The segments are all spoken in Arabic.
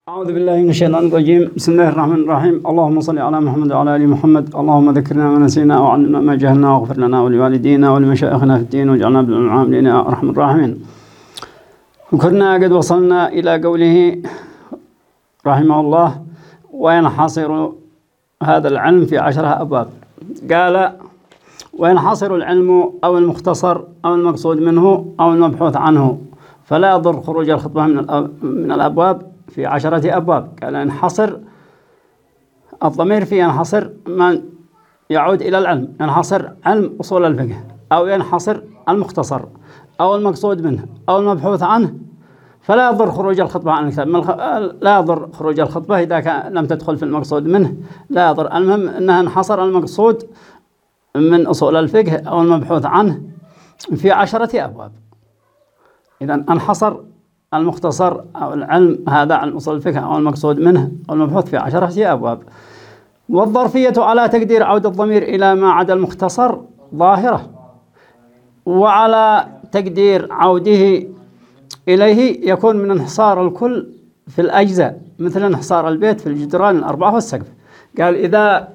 أعوذ بالله من الشيطان الرجيم. بسم الله الرحمن الرحيم. اللهم صل على محمد وعلى آل محمد. اللهم ذكرنا ما نسينا وعلمنا ما جهلنا واغفر لنا ولوالدينا ولمشايخنا في الدين واجعلنا من العاملين يا أرحم الراحمين. كنا قد وصلنا إلى قوله رحمه الله: وينحصر هذا العلم في 10 أبواب. قال: وينحصر العلم أو المختصر أو المقصود منه أو المبحوث عنه، فلا يضر خروج الخطبة من الأبواب في 10 أبواب. قال: ينحصر الضمير في ينحصر من يعود إلى العلم، ينحصر علم أصول الفقه، أو ينحصر المختصر أو المقصود منه أو المبحوث عنه، فلا يضر خروج الخطبة عن الكتاب. لا يضر خروج الخطبة إذا لم تدخل في المقصود منه، لا يضر. المهم أنها انحصر المقصود من أصول الفقه أو المبحوث عنه في 10 أبواب. إذا انحصر المختصر أو العلم هذا عن أصول الفقه أو المقصود منه أو المبحوث في 10 أبواب. والظرفية على تقدير عود الضمير إلى ما عدا المختصر ظاهرة، وعلى تقدير عوده إليه يكون من انحصار الكل في الأجزاء، مثل انحصار البيت في الجدران الأربعة والسقف. قال: إذا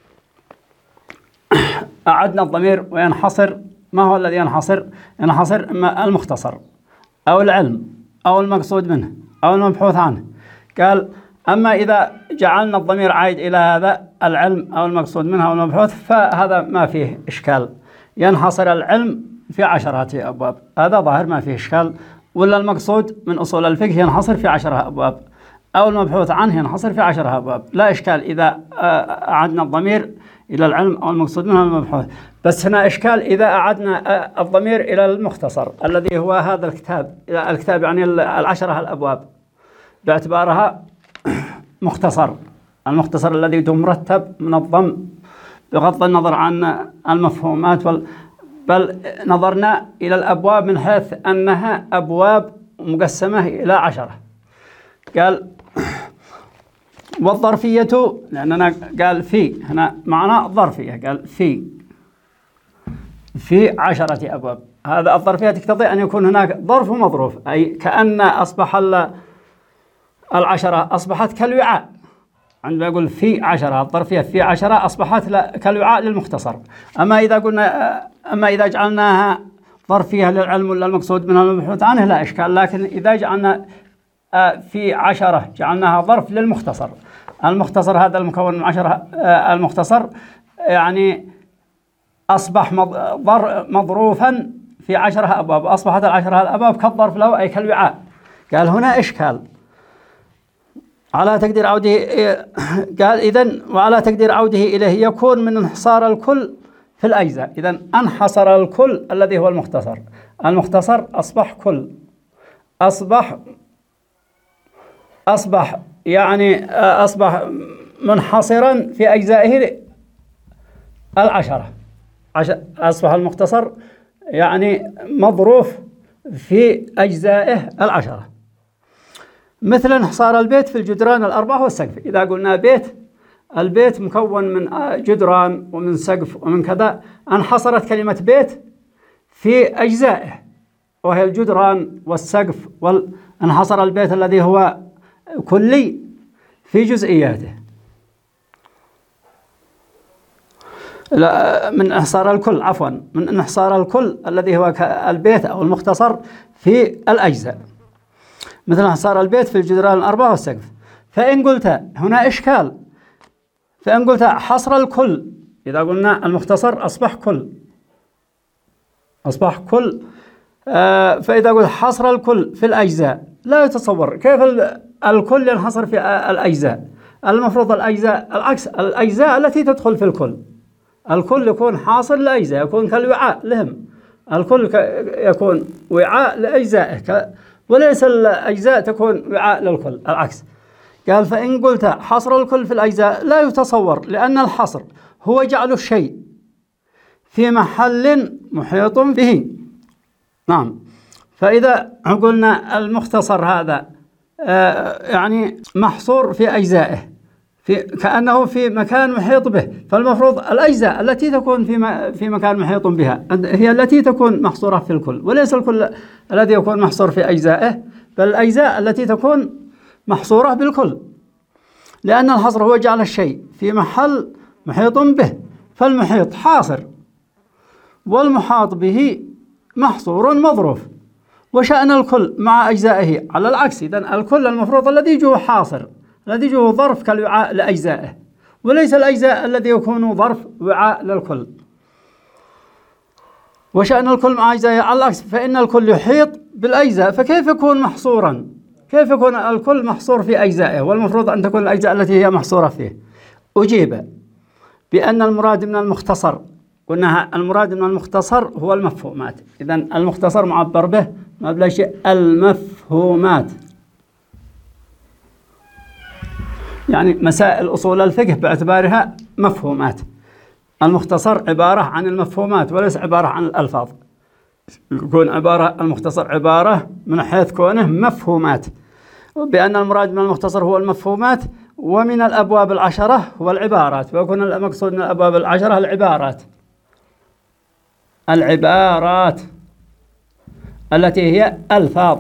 أعدنا الضمير وينحصر، ما هو الذي ينحصر؟ ينحصر المختصر أو العلم أو المقصود منه أو المبحوث عنه. قال: أما إذا جعلنا الضمير عائد إلى هذا العلم أو المقصود منه أو المبحوث فهذا ما فيه إشكال، ينحصر العلم في 10 أبواب، هذا ظاهر ما فيه إشكال. ولا المقصود من أصول الفقه ينحصر في 10 أبواب، أو المبحوث عنه ينحصر في 10 أبواب، لا إشكال إذا أعدنا الضمير إلى العلم أو المقصود منه المبحوث. بس هنا إشكال إذا أعدنا الضمير إلى المختصر الذي هو هذا الكتاب، الكتاب يعني 10 الأبواب باعتبارها مختصر، المختصر الذي مرتب منظم بغض النظر عن المفهومات بل نظرنا إلى الأبواب من حيث أنها أبواب مقسمة إلى 10. قال: والظرفية، لأننا قال في هنا معنى ظرفية، قال في 10 أبواب. هذا الظرفية تقتضي أن يكون هناك ظرف ومظروف، أي كأن أصبح 10 أصبحت كالوعاء. عندما يقول في 10 الظرفية في 10 أصبحت كالوعاء للمختصر. أما إذا جعلناها ظرفية للعلم ولا المقصود منها المبحوث عنه لا إشكال. لكن إذا جعلنا في 10 جعلناها ظرف للمختصر، المختصر هذا المكون من 10 المختصر يعني أصبح مظروفا في 10 أبواب، أصبحت 10 الأبواب كالظرف له أي كالوعاء. قال: هنا إشكال على تقدير عوده. قال: إذن وعلى تقدير عوده إليه يكون من انحصار الكل في الأجزاء. إذن انحصر الكل الذي هو المختصر، المختصر أصبح كل، أصبح منحصرا في أجزائه 10. أصبح المختصر يعني مظروف في أجزائه 10، مثل انحصار البيت في الجدران الأربعة والسقف. إذا قلنا البيت مكون من جدران ومن سقف ومن كذا، انحصرت كلمة بيت في أجزائه وهي الجدران والسقف، انحصر البيت الذي هو كلي في جزئياته. من انحصار الكل الذي هو البيت أو المختصر في الأجزاء، مثل انحصار البيت في الجدران الأربعة والسقف. فإن قلت هنا إشكال، فإن قلت حصر الكل، إذا قلنا المختصر أصبح كل، فإذا قلت حصر الكل في الأجزاء لا يتصور كيف الكل ينحصر في الأجزاء. المفروض الأجزاء العكس، الأجزاء التي تدخل في الكل يكون حاصر لأجزاء، يكون كالوعاء لهم، الكل يكون وعاء لأجزائه وليس الأجزاء تكون وعاء للكل، العكس. قال: فإن قلت حصر الكل في الأجزاء لا يتصور، لأن الحصر هو جعل الشيء في محل محيط به. نعم. فإذا قلنا المختصر هذا يعني محصور في أجزائه كأنه في مكان محيط به، فالمفروض الأجزاء التي تكون في مكان محيط بها هي التي تكون محصورة في الكل، وليس الكل الذي يكون محصور في أجزائه، بل الأجزاء التي تكون محصورة بالكل، لأن الحصر هو جعل الشيء في محل محيط به، فالمحيط حاصر والمحاط به محصور مظروف. وشأن الكل مع أجزائه على العكس، إذن الكل المفروض الذي جوه حاصر، الذي جوه ظرف كالوعاء لأجزائه، وليس الأجزاء الذي يكون ظرف وعاء للكل. وشأن الكل مع أجزائه على العكس، فإن الكل يحيط بالأجزاء، فكيف يكون محصورا؟ كيف يكون الكل محصور في أجزائه والمفروض أن تكون الأجزاء التي هي محصورة فيه؟ أجيب بأن المراد من المختصر، قلنا المراد من المختصر هو المفهومات. إذن المختصر معبر به ما بلا شيء المفهومات، يعني مسائل أصول الفقه باعتبارها مفهومات. المختصر عبارة عن المفهومات وليس عبارة عن الألفاظ. يكون المختصر عبارة من حيث كونه مفهومات، بأن المراد من المختصر هو المفهومات، ومن الأبواب العشرة هو العبارات، ويكون المقصود من الأبواب العشرة العبارات التي هي ألفاظ.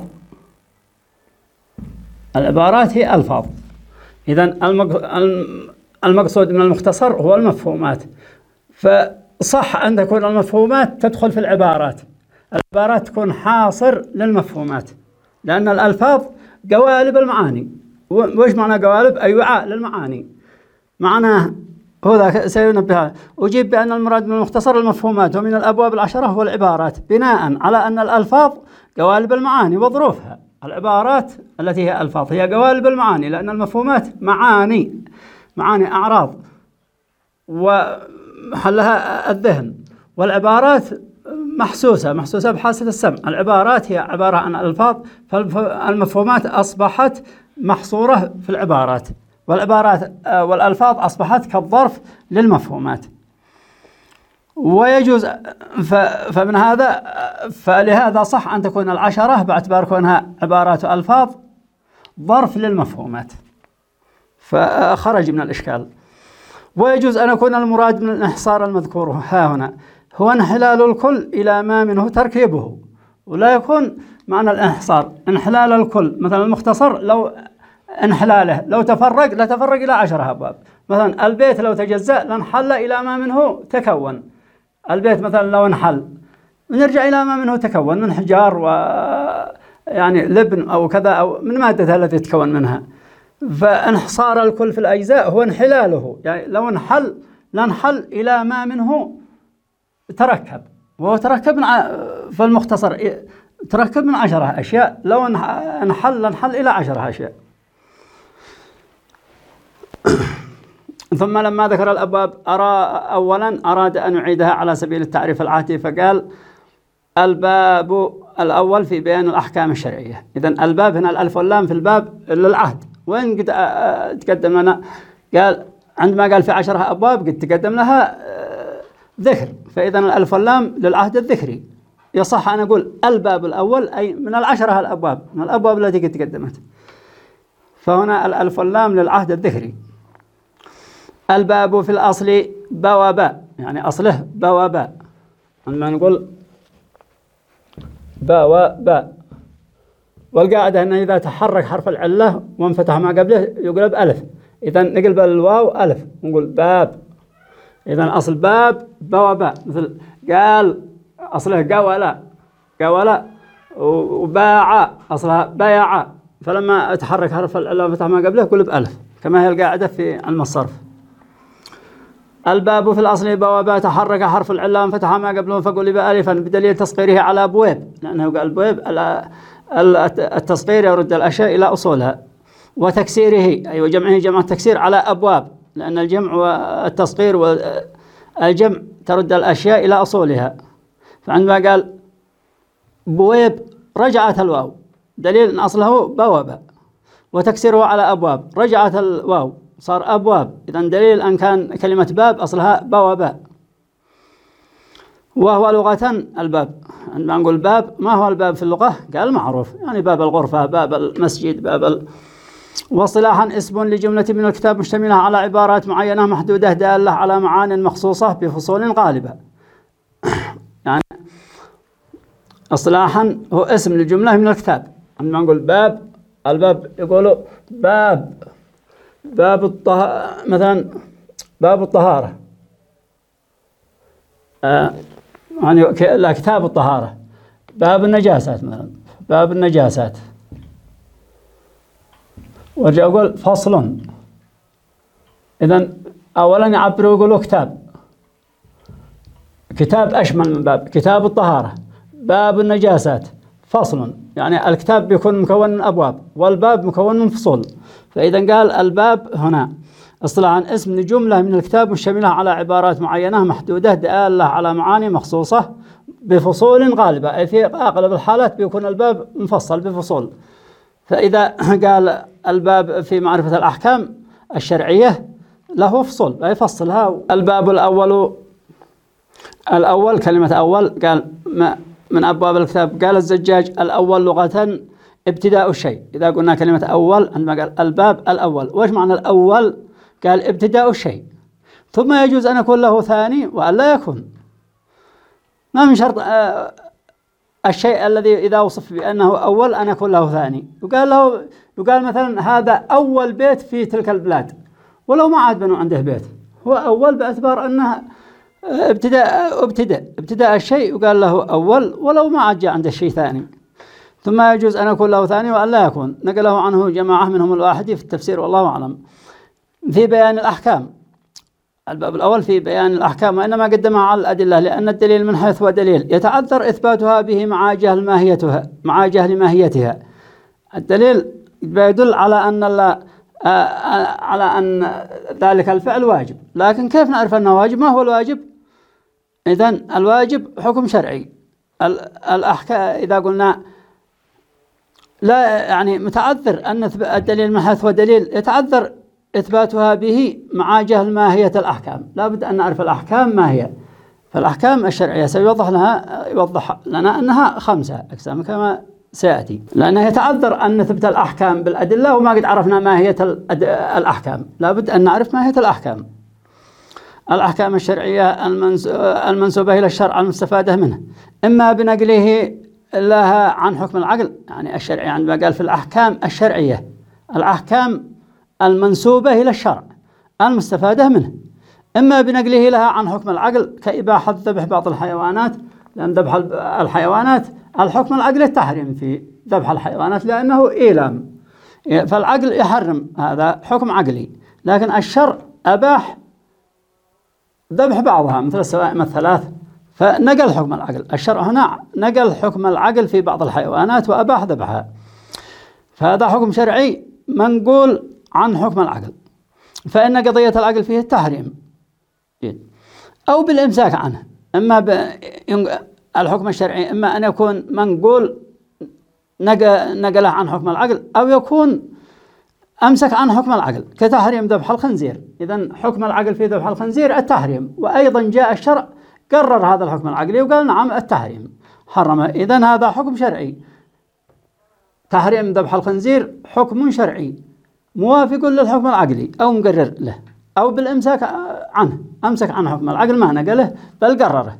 العبارات هي ألفاظ. إذن المقصود من المختصر هو المفهومات، فصح أن تكون المفهومات تدخل في العبارات. العبارات تكون حاصر للمفهومات، لأن الألفاظ قوالب المعاني. وإيش معنى قوالب؟ أي وعاء للمعاني. معناه هذا سينبه. أجيب بأن المراد من المختصر المفهومات، ومن الأبواب العشرة هو العبارات، بناء على أن الألفاظ قوالب المعاني وظروفها. العبارات التي هي ألفاظ هي قوالب المعاني، لأن المفهومات معاني أعراض ومحلها الذهن، والعبارات محسوسة بحاسة السمع. العبارات هي عبارة عن ألفاظ، فالمفهومات أصبحت محصورة في العبارات، والألفاظ أصبحت كالظرف للمفهومات. ويجوز فمن هذا فلهذا صح أن تكون العشرة باعتبار كونها عبارات وألفاظ ظرف للمفهومات، فخرج من الإشكال. ويجوز أن يكون المراد من الانحصار المذكور ها هنا هو انحلال الكل إلى ما منه تركيبه، ولا يكون معنى الانحصار انحلال الكل. مثلا المختصر لو انحلاله لو تفرق لتفرق إلى 10 أبواب. مثلا البيت لو تجزأ لانحل إلى ما منه تكون. البيت مثلا لو انحل نرجع إلى ما منه تكون من حجار يعني لبن أو كذا أو من مادة التي تتكون منها. فانحصار الكل في الأجزاء هو انحلاله، يعني لو انحل لانحل إلى ما منه تركب، وهو تركب فالمختصر تركب من 10 أشياء، لو انحل لانحل إلى 10 أشياء. ثم لما ذكر الأبواب أولا أراد أن يعيدها على سبيل التعريف العهدي، فقال الباب الأول في بيان الأحكام الشرعية. إذن الباب هنا الألف واللام في الباب للعهد، وإن قد تقدم لنا قال عندما قال في 10 أبواب قد تقدم لها ذكر، فإذن الألف واللام للعهد الذكري. يصح أن أقول الباب الأول أي من 10 الأبواب، من الأبواب التي قد تقدمت، فهنا الألف واللام للعهد الذكري. الباب في الأصل بواباء، يعني أصله بواباء. عندما نقول بواباء، والقاعدة أنه إذا تحرك حرف العلة وانفتح ما قبله يقلب ألف، إذا نقلب الواو ألف ونقول باب. إذا أصل باب بواباء، مثل قال أصله قولا وباع أصلها بيع، فلما تحرك حرف العلة وانفتح ما قبله يقلب ألف، كما هي القاعدة في علم الصرف. الباب في الأصل بواباء، تحرك حرف العلة وانفتح ما قبله فقلب ألفا بدليل تصغيره على بويب، لأنه قال بويب التصغير يرد الأشياء إلى أصولها، وتكسيره أي وجمعه جمع التكسير على أبواب، لأن الجمع والتصغير والجمع ترد الأشياء إلى أصولها. فعندما قال بويب رجعت الواو دليل أن أصله بوابة، وتكسيره على أبواب رجعت الواو صار أبواب، إذن دليل أن كان كلمة باب أصلها بواباء. وهو لغة الباب، عندما نقول باب ما هو الباب في اللغة؟ قال معروف، يعني باب الغرفة، باب المسجد، واصطلاحا اسم لجملة من الكتاب مشتملة على عبارات معينة محدودة دالة على معان مخصوصة بفصول غالبة. يعني اصطلاحا هو اسم لجملة من الكتاب. عندما نقول باب الباب يقولوا باب مثلا باب الطهارة، يعني لا كتاب الطهارة. باب النجاسات مثلا، باب النجاسات. وارجع أقول فصل. إذن أولا يعبروا يقولوا كتاب أشمل من باب. كتاب الطهارة، باب النجاسات، فصل. يعني الكتاب بيكون مكون من أبواب والباب مكون من فصول. فإذا قال الباب هنا اصطلاحا اسم لجملة من الكتاب مشتملة على عبارات معينة محدودة دالة على معاني مخصوصة بفصول غالبة، أي في أغلب الحالات بيكون الباب مفصل بفصول. فإذا قال الباب في معرفة الأحكام الشرعية له فصول يفصلها. الباب الأول كلمة أول قال من أبواب الكتاب. قال الزجاج الأول لغة ابتداء الشيء. إذا قلنا كلمة أول عندما قال الباب الأول، وإيش معنى الأول؟ قال ابتداء الشيء، ثم يجوز أن يكون له ثاني وأن لا يكون. ما من شرط الشيء الذي إذا وصف بأنه أول أن يكون له ثاني. يقال مثلا هذا أول بيت في تلك البلاد، ولو ما عاد بنوا عنده بيت، هو أول باعتبار أنه ابتداء الشيء يقال له أول ولو ما عاد جاء عنده شيء ثاني. ثم يجوز أن يكون له ثاني وأن لا يكون. نقله عنه جماعة منهم الواحدي في التفسير والله أعلم. في بيان الأحكام، الباب الأول في بيان الأحكام، وإنما قدمها على الأدلة لأن الدليل من حيث هو دليل يتعذر إثباتها به مع جهل ماهيتها. الدليل يدل على أن ذلك الفعل واجب، لكن كيف نعرف أنه واجب؟ ما هو الواجب؟ إذن الواجب حكم شرعي. الأحكام إذا قلنا لا يعني متعذر أن الدليل من حيث هو دليل يتعذر إثباتها به مع جهل ماهية الأحكام. لا بد أن نعرف الأحكام ما هي. فالأحكام الشرعية سيوضح لنا أنها 5 أقسام كما سيأتي، لأنه يتعذر أن نثبت الأحكام بالأدلة وما قد عرفنا ماهية الأحكام. لا بد أن نعرف ماهية الأحكام. الأحكام الشرعية المنسوبة إلى الشرع المستفادة منه إما بنقله لها عن حكم العقل، يعني الشرعي عندما قال في الأحكام الشرعية الأحكام المنسوبة إلى الشرع المستفادة منه، إما بنقله لها عن حكم العقل كإباحة ذبح بعض الحيوانات، لأن ذبح الحيوانات الحكم العقلي التحريم في ذبح الحيوانات لأنه إيلام، فالعقل يحرم، هذا حكم عقلي. لكن الشرع أباح ذبح بعضها مثل السوائم الثلاث، فنقل حكم العقل. الشرع هنا نقل حكم العقل في بعض الحيوانات وأباح ذبحها، فهذا حكم شرعي منقول عن حكم العقل. فإن قضية العقل فيه التحريم أو بالإمساك عنه. إما الحكم الشرعي إما أن يكون منقول نقله عن حكم العقل، أو يكون أمسك عن حكم العقل كتحريم ذبح الخنزير. إذن حكم العقل في ذبح الخنزير التحريم، وأيضا جاء الشرع قرر هذا الحكم العقلي وقال نعم التحريم حرمه. إذن هذا حكم شرعي، تحريم ذبح الخنزير حكم شرعي موافق للحكم العقلي أو مقرر له، أو بالإمساك عنه، أمسك عن حكم العقل ما نقله بل قرره،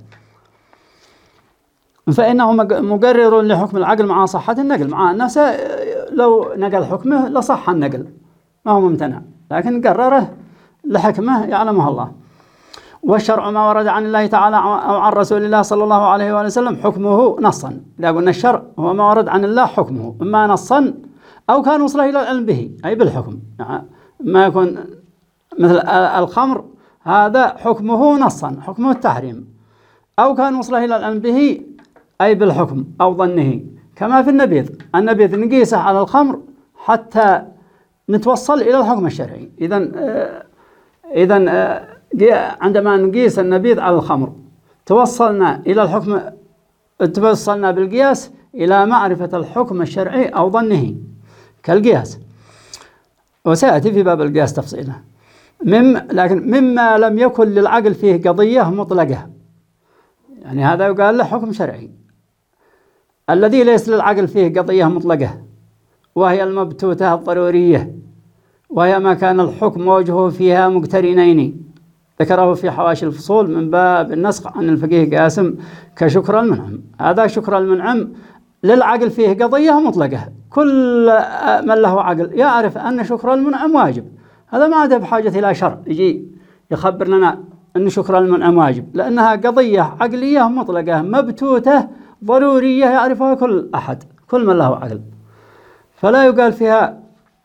فإنه مقرر لحكم العقل مع صحة النقل، مع أنه لو نقل حكمه لصح النقل ما هو ممتنع، لكن قرره لحكمه يعلمها الله. والشرع ما ورد عن الله تعالى أو عن رسول الله صلى الله عليه وآله وسلم حكمه نصا. إذا قلنا الشرع هو ما ورد عن الله حكمه إما نصا أو كان وصله إلى العلم به أي بالحكم، يعني ما يكون مثل الخمر هذا حكمه نصا حكمه التحريم، أو كان وصله إلى العلم به أي بالحكم أو ظنه، كما في النبيذ نقيسه على الخمر حتى نتوصل إلى الحكم الشرعي. إذن عندما نقيس النبيذ على الخمر توصلنا إلى الحكم، توصلنا بالقياس إلى معرفة الحكم الشرعي أو ظنه كالقياس، وسيأتي في باب القياس تفصيله. لكن مما لم يكن للعقل فيه قضية مطلقة، يعني هذا يقال له حكم شرعي. الذي ليس للعقل فيه قضية مطلقة وهي المبتوتة الضرورية، وهي ما كان الحكم وجهه فيها مقترنين، ذكره في حواشي الفصول من باب النسخ عن الفقيه قاسم كشكر المنعم. هذا شكر المنعم للعقل فيه قضية مطلقة كل من له عقل يعرف أن شكر المنعم واجب. هذا ما عاد بحاجة إلى شرع يجي يخبر لنا أن شكر المنعم واجب، لأنها قضية عقلية مطلقة مبتوتة ضرورية يعرفها كل أحد، كل من له عقل. فلا يقال فيها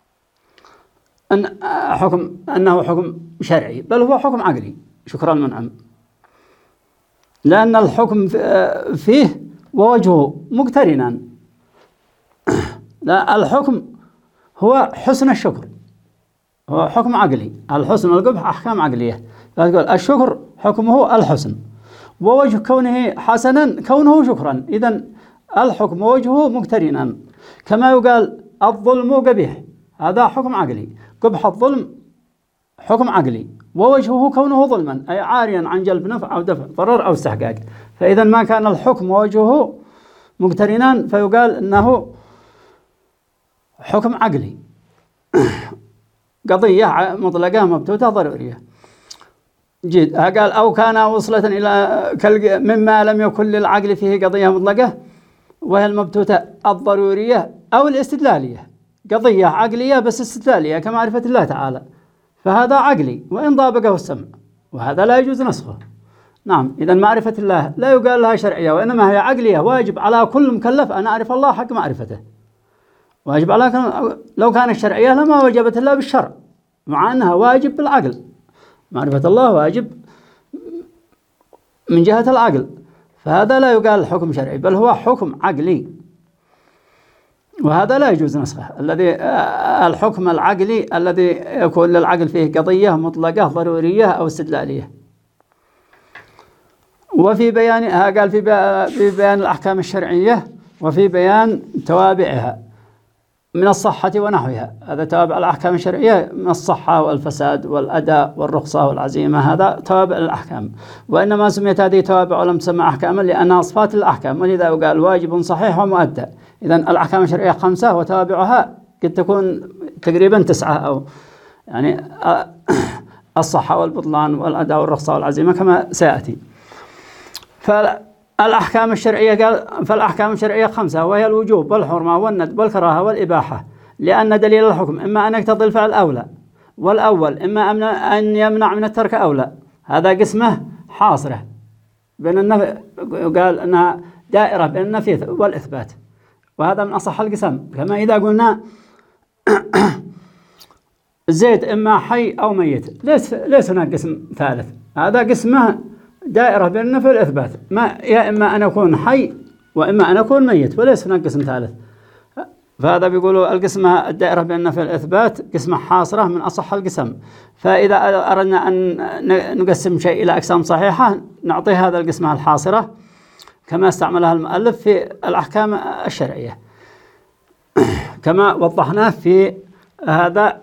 أنه حكم شرعي، بل هو حكم عقلي شكر المنعم، لأن الحكم فيه ووجهه مقترنان. لا، الحكم هو حسن الشكر، هو حكم عقلي. الحسن والقبح أحكام عقلية. فتقول الشكر حكمه الحسن، ووجه كونه حسنا كونه شكرا. إذن الحكم ووجهه مقترنان. كما يقال الظلم قبيح، هذا حكم عقلي. قبح الظلم حكم عقلي، ووجهه كونه ظلما أي عاريا عن جلب نفع أو دفع ضرر أو استحقاق. فإذا ما كان الحكم ووجهه مقترنان فيقال أنه حكم عقلي قضية مطلقة مبتوتة ضرورية. جيد. قال أو كان وصلة إلى مما لم يكن للعقل فيه قضية مطلقة، وهي المبتوتة الضرورية أو الاستدلالية. قضية عقلية بس استدلالية كمعرفة الله تعالى، فهذا عقلي وإن ضابقه السمع، وهذا لا يجوز نسخه. نعم. إذا معرفة الله لا يقال لها شرعية، وإنما هي عقلية. واجب على كل مكلف أن يعرف الله حق معرفته. واجب على لو كانت شرعية لما وجبت الله بالشرع، مع أنها واجب بالعقل. معرفة الله واجب من جهة العقل، فهذا لا يقال حكم شرعي، بل هو حكم عقلي، وهذا لا يجوز نسخه. الذي الحكم العقلي الذي يكون للعقل فيه قضية مطلقة ضرورية أو استدلالية. وفي بيانها قال في بيان الأحكام الشرعية وفي بيان توابعها من الصحة ونحوها. هذا توابع الأحكام الشرعية من الصحة والفساد والأداء والرخصة والعزيمة، هذا توابع الأحكام. وإنما سميت هذه توابع ولم تسمى أحكاما لأنها صفات الأحكام، ولذا يقال واجب صحيح ومؤدى. إذن الأحكام الشرعية 5 وتوابعها قد تكون تقريبا 9، أو يعني الصحة والبطلان والأداء والرخصة والعزيمة كما سيأتي. فالأحكام الشرعية 5، وهي الوجوب والحرمة والندب والكراهة والإباحة، لأن دليل الحكم إما أن يقتضي الفعل أو لا، والأول إما أن يمنع من الترك أو لا. هذا قسمه حاصرة بين النفي، قال أنها دائرة بين النفي والإثبات، وهذا من أصح القسم. كما إذا قلنا زيد إما حي أو ميت، ليس هناك قسم ثالث. هذا قسمه دائرة بين النفي والإثبات، يا إما أن أكون حي وإما أن أكون ميت، وليس هناك قسم ثالث. فهذا بيقولوا القسم الدائرة بين النفي والإثبات قسمة حاصرة من أصح القسم. فإذا أردنا أن نقسم شيء إلى أقسام صحيحة نعطيه هذا القسمة الحاصرة كما استعملها المؤلف في الأحكام الشرعية، كما وضحناه في هذا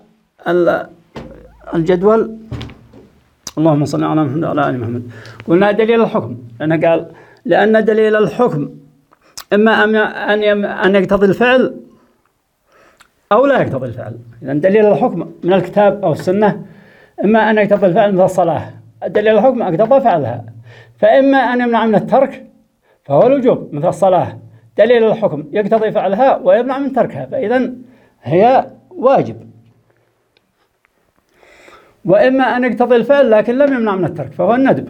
الجدول. اللهم صل على محمد وعلى آل محمد. قلنا دليل الحكم، لأن دليل الحكم إما أن يقتضي الفعل أو لا يقتضي الفعل. إذن دليل الحكم من الكتاب أو السنة إما أن يقتضي الفعل مثل الصلاة، دليل الحكم اقتضى فعلها. فإما أن يمنع من الترك فهو الوجوب مثل الصلاة، دليل الحكم يقتضي فعلها ويمنع من تركها، فإذن هي واجب. وإما أن يقتضي الفعل لكن لم يمنع من الترك فهو الندب.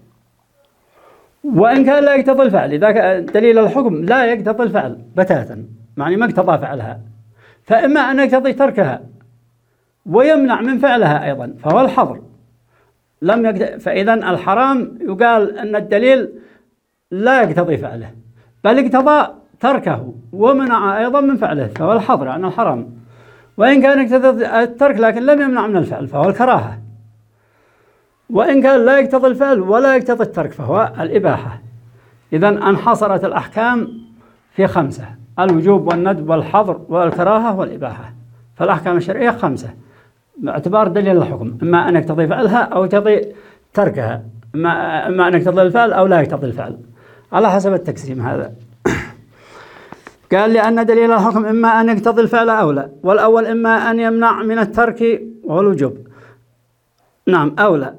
وإن كان لا يقتضي الفعل، إذا دليل الحكم لا يقتضي الفعل بتاتا، يعني ما اقتضى فعلها، فإما أن يقتضي تركها ويمنع من فعلها أيضا فهو الحظر. فإذا الحرام يقال أن الدليل لا يقتضي فعله بل اقتضى تركه ومنع أيضا من فعله فهو الحظر عن الحرام. وإن كان يقتضي الترك لكن لم يمنع من الفعل فهو الكراهة. وإن كان لا يقتضي الفعل ولا يقتضي الترك فهو الإباحة. إذن انحصرت الأحكام في 5، الوجوب والندب والحظر والكراهة والإباحة. فالأحكام الشرعية 5 باعتبار دليل الحكم، إما أن يقتضي فعلها أو يقتضي تركها، إما أن يقتضي الفعل أو لا يقتضي الفعل، على حسب التقسيم هذا. قال لأن دليل الحكم إما أن يقتضي الفعل أو لا، والأول إما أن يمنع من الترك وهو الوجوب، نعم، أو لا،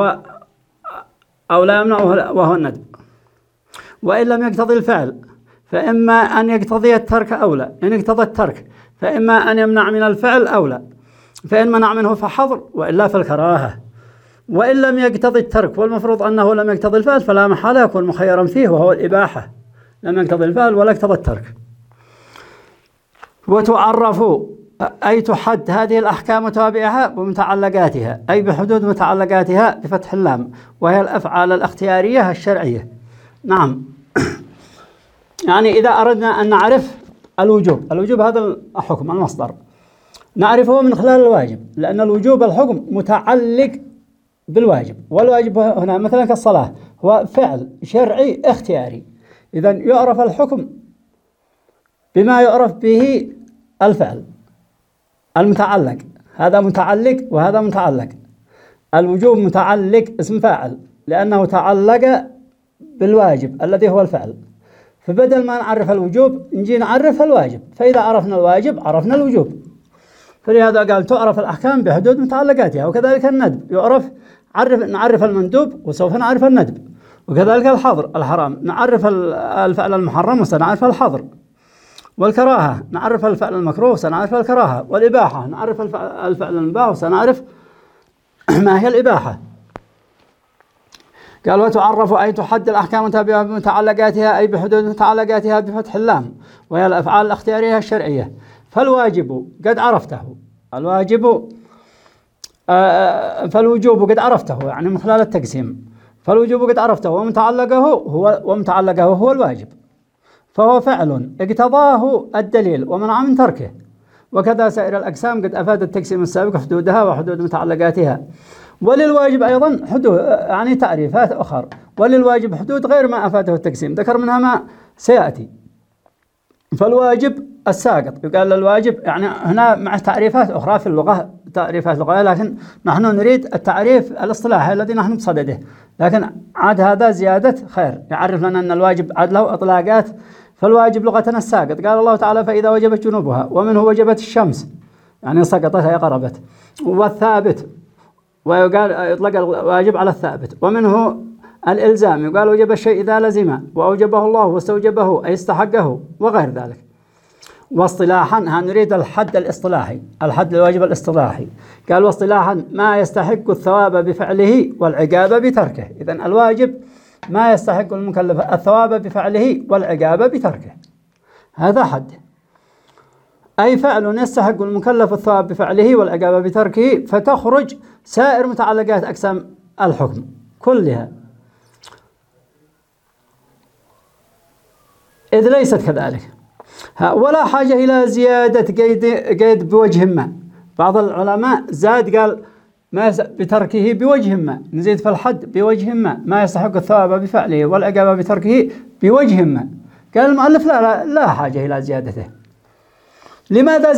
أو لا يمنع وهو الندب. وإن لم يقتضي الفعل فإما أن يقتضي الترك أو لا. إن اقتضى الترك فإما أن يمنع من الفعل أو لا، فإن منع منه فحظر وإلا فالكراهة. وإن لم يقتضي الترك والمفروض أنه لم يقتضي الفعل فلا محالة يكون مخيرا فيه وهو الإباحة، لم يقتضي الفعل ولا اقتضى الترك. وتعرف أي تحد هذه الأحكام وتوابعها بمتعلقاتها، أي بحدود متعلقاتها بفتح اللام، وهي الأفعال الاختيارية الشرعية. نعم. يعني إذا أردنا أن نعرف الوجوب هذا الحكم المصدر نعرفه من خلال الواجب، لأن الوجوب الحكم متعلق بالواجب، والواجب هنا مثلا كالصلاة هو فعل شرعي اختياري، إذن يعرف الحكم بما يعرف به الفعل المتعلق، هذا متعلق وهذا متعلق. الوجوب متعلق اسم فاعل لأنه تعلق بالواجب الذي هو الفعل، فبدل ما نعرف الوجوب نجي نعرف الواجب، فإذا عرفنا الواجب عرفنا الوجوب. فلهذا قال تعرف الأحكام بحدود متعلقاتها. وكذلك الندب نعرف المندوب وسوف نعرف الندب، وكذلك الحرام نعرف الفعل المحرم وسنعرف الحظر، والكراهة نعرف الفعل المكروه وسنعرف الكراهة، والإباحة نعرف الفعل المباح وسنعرف ما هي الإباحة. قال وتعرف أي تحد الأحكام بمتعلقاتها، أي بحدود متعلقاتها بفتح اللام، وهي الأفعال الاختيارية الشرعية. فالواجب قد عرفته، فالوجوب قد عرفته يعني من خلال التقسيم، فالوجوب قد عرفته ومتعلقه هو الواجب، فهو فعل اقتضاه الدليل ومنع من تركه. وكذا سائر الأقسام قد أفاد التقسيم السابق حدودها وحدود متعلقاتها. وللواجب أيضا حدود يعني تعريفات أخرى، وللواجب حدود غير ما أفاده التقسيم، ذكر منها ما سيأتي. فالواجب الساقط يقال للواجب، يعني هنا مع تعريفات أخرى في اللغة، تعريفات لغوية، لكن نحن نريد التعريف الاصطلاحي الذي نحن بصدده، لكن عاد هذا زيادة خير يعرف لنا أن الواجب عاد له إطلاقات. فالواجب لغة الساقط، قال الله تعالى فإذا وجبت جنوبها، ومنه وجبت الشمس يعني سقطت هي قربت، والثابت ويقال يطلق الواجب على الثابت، ومنه الإلزام يقال وجب الشيء إذا لزم وأوجبه الله واستوجبه أي استحقه وغير ذلك. واصطلاحا نريد الحد الاصطلاحي، الحد الواجب الاصطلاحي، قال واصطلاحا ما يستحق الثواب بفعله والعقاب بتركه. إذن الواجب ما يستحق المكلف الثواب بفعله والعقاب بتركه، هذا حد، أي فعل يستحق المكلف الثواب بفعله والعقاب بتركه، فتخرج سائر متعلقات أقسام الحكم كلها، إذ ليست كذلك. ولا حاجة إلى زيادة قيد بوجه ما. بعض العلماء زاد قال ما بتركه بوجه ما، نزيد في الحد بوجه ما يستحق الثواب بفعله والعقاب بتركه بوجه ما. قال المؤلف لا حاجة إلى زيادته. لماذا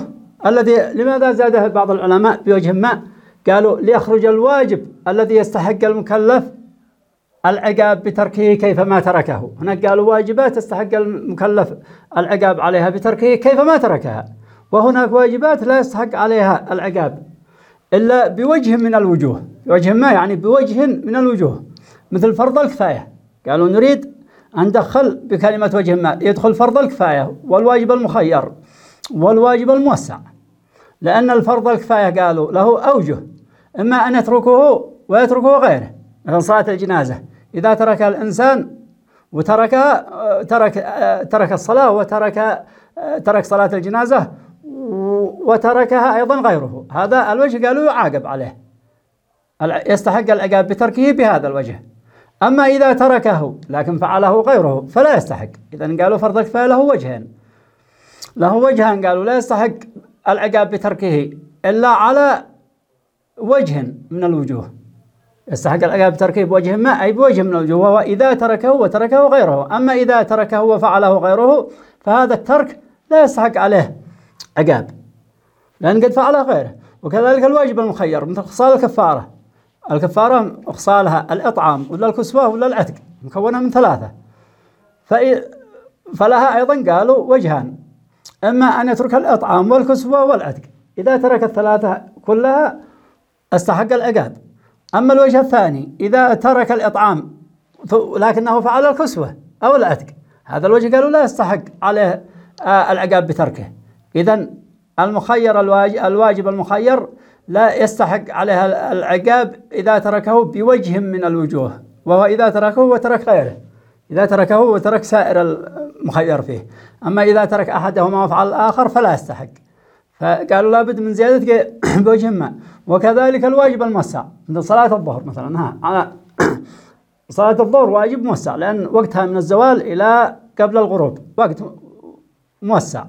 زاده بعض العلماء بوجه ما؟ قالوا ليخرج الواجب الذي يستحق المكلف العقاب بتركه كيفما تركه. هناك قالوا واجبات يستحق المكلف العقاب عليها بتركه كيفما تركها، وهناك واجبات لا يستحق عليها العقاب إلا بوجه من الوجوه، بوجه ما يعني بوجه من الوجوه، مثل فرض الكفاية. قالوا نريد أن ندخل بكلمة وجه ما يدخل فرض الكفاية والواجب المخير والواجب الموسع، لأن الفرض الكفاية قالوا له أوجه، إما أن يتركه ويتركه غيره، مثل صلاة الجنازة إذا ترك الإنسان وتركها ترك الصلاة ترك صلاة الجنازة وتركها أيضا غيره، هذا الوجه قالوا يعاقب عليه، يستحق العقاب بتركه بهذا الوجه. أما إذا تركه لكن فعله غيره فلا يستحق. إذن قالوا فرض الكفاية له وجهان، قالوا لا يستحق العقاب بتركه إلا على وجه من الوجوه، يستحق العقاب بتركه بوجه ما أي بوجه من الوجوه، وهو إذا تركه وتركه غيره. أما إذا تركه وفعله غيره فهذا الترك لا يستحق عليه عقاب لأن قد فعله غيره. وكذلك الواجب المخير مثل خصال الكفارة خصالها الإطعام ولا الكسوة ولا العتق، مكونة من 3، فلها أيضا قالوا وجهان، إما أن يترك الإطعام والكسوة والعتق، إذا ترك ال3 كلها استحق العقاب. أما الوجه الثاني إذا ترك الإطعام لكنه فعل الكسوة أو العتق هذا الوجه قالوا لا يستحق عليه العقاب بتركه. إذن المخير الواجب المخير لا يستحق عليها العقاب إذا تركه بوجه من الوجوه، وهو إذا تركه وترك غيره، إذا تركه وترك سائر المخير فيه. أما إذا ترك أحدهما وفعل الآخر فلا يستحق. فقالوا لابد من زيادة بوجه ما. وكذلك الواجب الموسع مثل صلاة الظهر مثلا، على صلاة الظهر واجب موسع لأن وقتها من الزوال إلى قبل الغروب وقت موسع.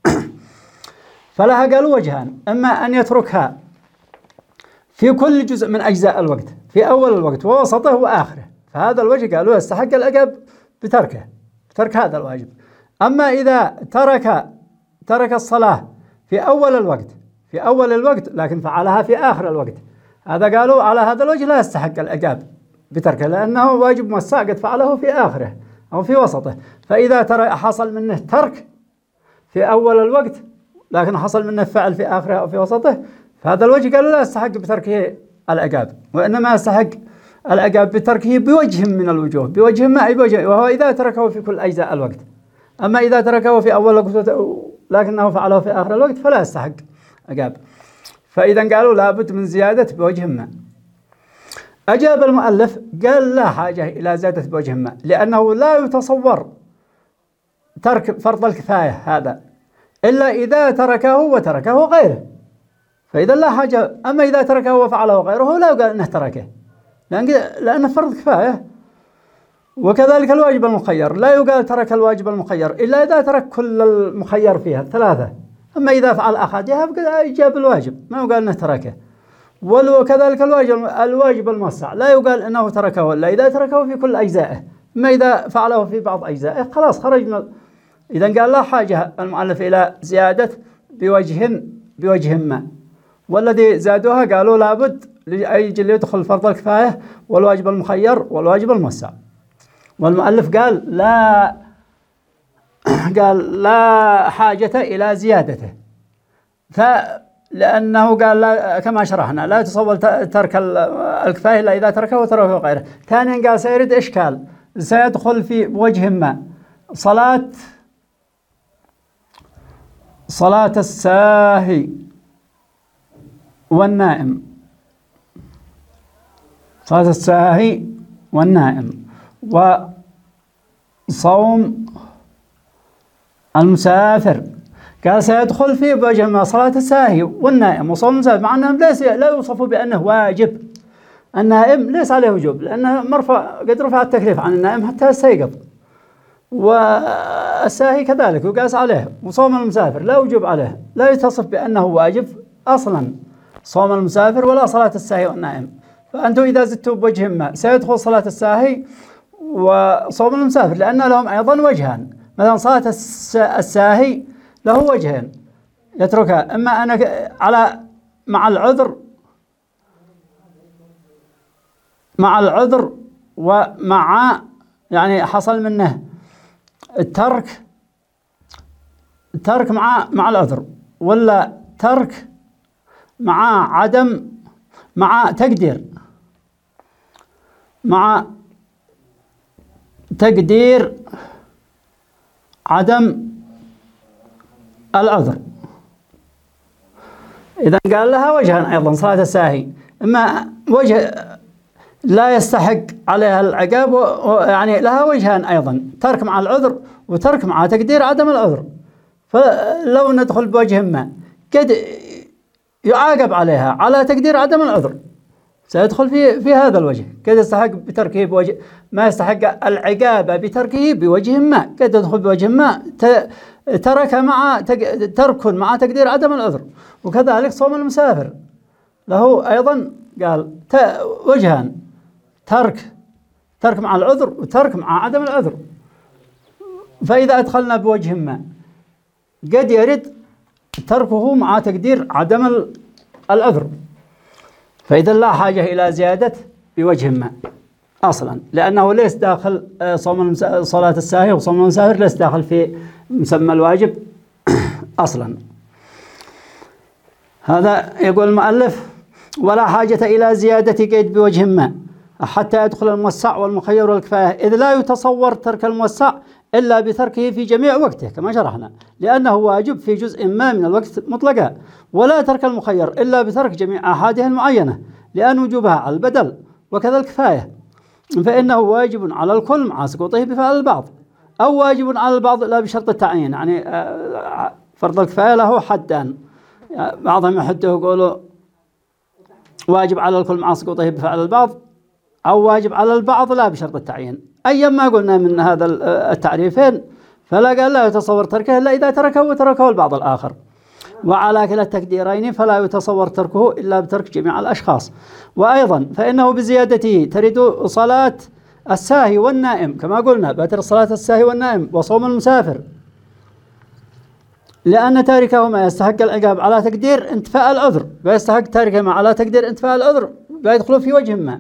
فلها قالوا وجهان، إما أن يتركها في كل جزء من أجزاء الوقت، في أول الوقت ووسطه وآخره، فهذا الوجه قالوا يستحق العقاب بترك هذا الواجب. أما إذا ترك الصلاة في أول الوقت لكن فعلها في آخر الوقت، هذا قالوا على هذا الوجه لا يستحق العقاب بتركه لأنه واجب موسع قد فعله في آخره أو في وسطه. فإذا حصل منه ترك في أول الوقت لكن حصل منه فعل في آخره أو في وسطه، فهذا الوجه قالوا لا يستحق بتركه العقاب، وإنما يستحق العقاب بتركه بوجه من الوجوه، بوجه ما بوجه، وهو إذا تركه في كل أجزاء الوقت. أما إذا تركه في أول الوقت لكنه فعله في آخر الوقت فلا يستحق عقاب. فإذا قالوا لابد من زيادة بوجه ما. أجاب المؤلف قال لا حاجة إلى زيادة بوجه ما، لأنه لا يتصور ترك فرض الكفاية هذا إلا إذا تركه وتركه غيره، فإذا لا حاجة. أما إذا تركه وفعله غيره لا يقال أنه تركه لأنه فرض كفاية. وكذلك الواجب المخير لا يقال ترك الواجب المخير إلا إذا ترك كل المخير فيها الثلاثة. أما إذا فعل أحدها فقد جاب الواجب ما يقال أنه تركه. وكذلك الواجب الموسع لا يقال أنه تركه إلا إذا تركه في كل أجزائه، أما إذا فعله في بعض أجزائه خلاص خرج من إذن قال لا حاجة المؤلف إلى زيادة بوجه ما. والذي زادوها قالوا لابد لأجل يدخل فرض الكفاية والواجب المخير والواجب الموسع. والمؤلف قال لا حاجة إلى زيادته، لأنه قال لا كما شرحنا لا يتصور ترك الكفاية إلا إذا تركه وتركه غيره. ثانيا قال سيرد إشكال سيدخل في وجه ما صلاة الساهي والنائم، صلاة الساهي والنائم، وصوم المسافر. قال سيدخل في وجه ما صلاة الساهي والنائم وصوم المسافر، مع أنهم لا يوصفوا بأنه واجب. النائم ليس عليه وجوب لأنه قد رفع التكليف عن النائم حتى يستيقظ، والساهي كذلك وقاس عليه. وصوم المسافر لا وجوب عليه، لا يتصف بأنه واجب أصلا صوم المسافر ولا صلاة الساهي والنائم. فأنتم إذا زدتوا بوجه ما سيدخل صلاة الساهي وصوم المسافر لأن لهم أيضا وجهان. مثلا صلاة الساهي له وجهين يتركها، إما أنا مع العذر ومع يعني حصل منه الترك مع العذر، ولا ترك مع عدم مع تقدير عدم العذر. إذا قال لها وجهان أيضا صلاة الساهي، إما وجه لا يستحق عليها العقاب، يعني لها وجهان أيضا ترك مع العذر وترك مع تقدير عدم العذر. فلو ندخل بوجه ما قد يعاقب عليها على تقدير عدم العذر، سيدخل في هذا الوجه قد يستحق بتركه بوجه ما يستحق العقاب بتركه بوجه ما، قد يدخل بوجه ما ترك مع تقدير عدم العذر. وكذلك صوم المسافر له أيضا قال وجهان ترك مع العذر وترك مع عدم العذر. فإذا أدخلنا بوجه ما قد يرد تركه مع تقدير عدم العذر، فإذا لا حاجة إلى زيادة بوجه ما أصلا، لأنه ليس داخل صلاة الساهي وصوم المسافر ليس داخل في مسمى الواجب أصلا. هذا يقول المؤلف ولا حاجة إلى زيادة قيد بوجه ما حتى يدخل الموسع والمخير والكفاية، إذ لا يتصور ترك الموسع إلا بتركه في جميع وقته كما شرحنا، لأنه واجب في جزء ما من الوقت مطلقا، ولا ترك المخير إلا بترك جميع أحاده المعينة، لأن وجوبها على البدل، وكذا الكفاية، فإنه واجب على الكل مع سقوطه بفعل البعض، أو واجب على البعض لا بشرط التعيين. يعني فرض الكفاية له حدان، بعضهم يحده يقولوا واجب على الكل مع سقوطه بفعل البعض، أو واجب على البعض لا بشرط التعيين. أيا ما قلنا من هذا التعريفين فلا قال لا يتصور تركه إلا إذا تركه وتركه البعض الآخر، وعلى كلا التقديرين فلا يتصور تركه إلا بترك جميع الأشخاص. وأيضا فإنه بزيادته ترد صلاة الساهي والنائم، كما قلنا بتر صلاة الساهي والنائم وصوم المسافر، لأن تاركهما يستحق العقاب على تقدير انتفاء العذر، ويستحق تاركهما على تقدير انتفاء العذر ويدخل في وجه ما،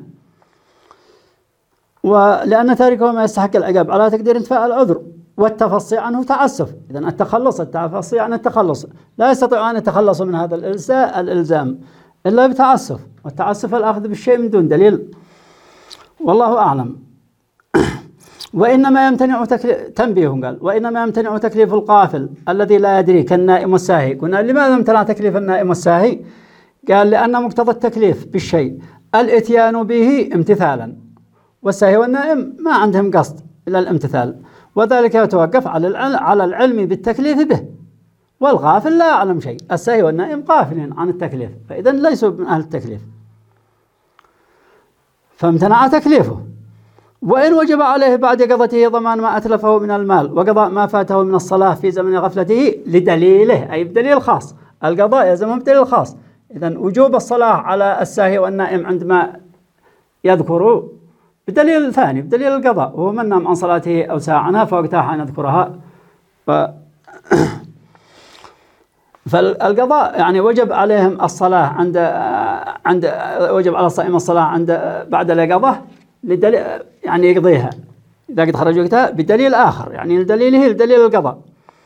ولأن تاركهما يستحق العقاب على تقدير انتفاء العذر، والتفصي عنه تعسف. إذن التفصي عن التخلص، لا يستطيع أن يتخلصوا من هذا الإلزام إلا بتعسف، والتعسف الأخذ بالشيء من دون دليل، والله أعلم. وإنما يمتنع تنبيه قال وإنما يمتنع تكليف الغافل الذي لا يدري كالنائم والساهي. قلنا لماذا امتنع تكليف النائم والساهي؟ قال لأن مقتضى التكليف بالشيء الإتيان به امتثالا، والساهي والنائم ما عندهم قصد إلا الامتثال، وذلك يتوقف على العلم بالتكليف به، والغافل لا يعلم شيء. الساهي والنائم غافلين عن التكليف، فإذا ليسوا من أهل التكليف، فامتنع تكليفه. وإن وجب عليه بعد قضته ضمان ما أتلفه من المال وقضاء ما فاته من الصلاة في زمن غفلته لدليله، أي بدليل خاص، القضاء يلزمه بدليل خاص. إذن وجوب الصلاة على الساهي والنائم عندما يذكروا بدليل ثاني، بدليل القضاء، وهو من نام عن صلاته أو ساهى عنها فوقتها حين يذكرها. فالقضاء يعني وجب عليهم الصلاة عند وجب على الصائم الصلاة بعد اليقظة لدليل، يعني يقضيها إذا قد خرج وقتها بدليل آخر، يعني لدليله لدليل القضاء.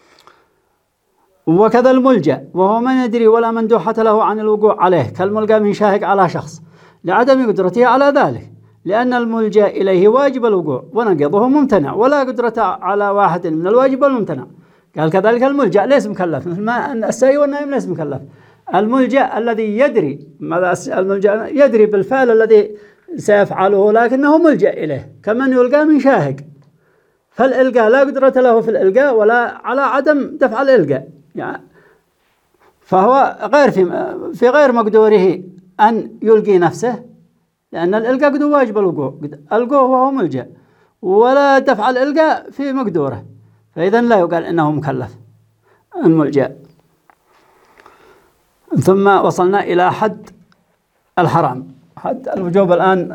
وكذا الملجأ، وهو من يدري ولا مندوحة له عن الوقوع عليه، كالملقى من شاهق على شخص لعدم قدرته على ذلك، لأن الملجأ إليه واجب الوقوع ونقضه ممتنع، ولا قدرة على واحد من الواجب والممتنع. قال كذلك الملجأ ليس مكلف، مثل ما الساهي والنائم ليس مكلف. الملجأ الذي يدري الملجأ يدري بالفعل الذي سيفعله لكنه ملجأ إليه، كمن يلقى من شاهق، فالإلقاء لا قدرة له في الإلقاء ولا على عدم دفع الإلقاء، يعني فهو في غير مقدوره أن يلقي نفسه، لأن الإلقاء قد واجب الوقوع وهو ملجأ، ولا دفع الإلقاء في مقدوره، فإذا لا يقال إنه مكلف الملجأ. ثم وصلنا إلى حد الحرام، حد الوجوب الآن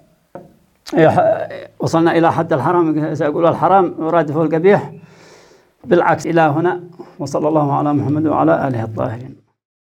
وصلنا إلى حد الحرام. سأقول الحرام يرادفه القبيح بالعكس إلى هنا. وصلى الله على محمد وعلى آله الطاهرين.